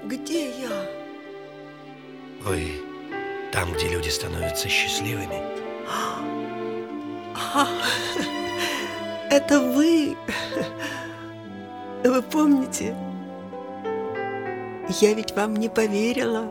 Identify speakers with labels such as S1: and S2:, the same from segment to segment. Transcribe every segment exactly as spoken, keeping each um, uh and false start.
S1: Где я?
S2: Вы там, где люди становятся счастливыми.
S1: А, это вы? Вы помните? Я ведь вам не поверила.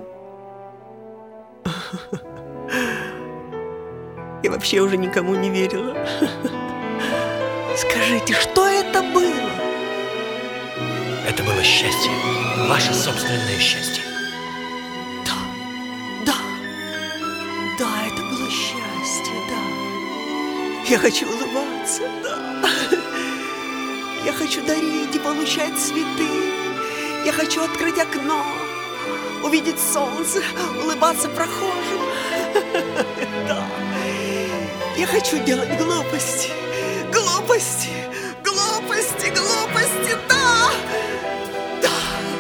S1: Я вообще уже никому не верила. Скажите, что это было?
S2: Это было счастье, ваше собственное счастье.
S1: Да, да, да, это было счастье, да. Я хочу улыбаться, да. Я хочу дарить и получать цветы. Я хочу открыть окно, увидеть солнце, улыбаться прохожим. Да. Я хочу делать глупости, глупости, глупости, глупости, да! Да!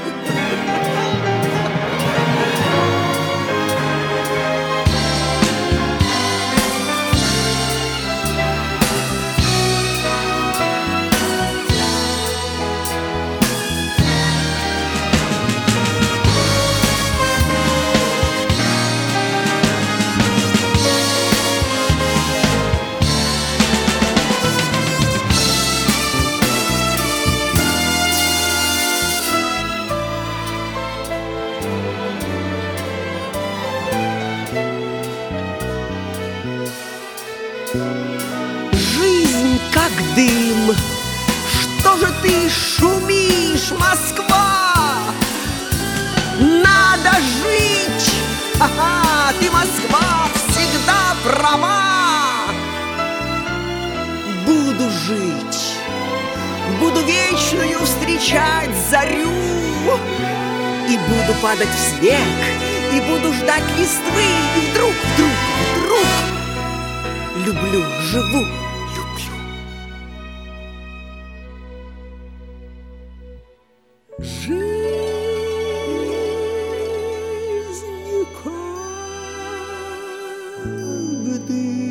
S1: Жизнь как дым. Что же ты шумишь, Москва? Надо жить! Ха-ха, ты, Москва, всегда права! Буду жить, буду вечную встречать зарю, и буду падать в снег, и буду ждать листвы, и вдруг, вдруг, вдруг люблю, живу, люблю. Жизнь как дым.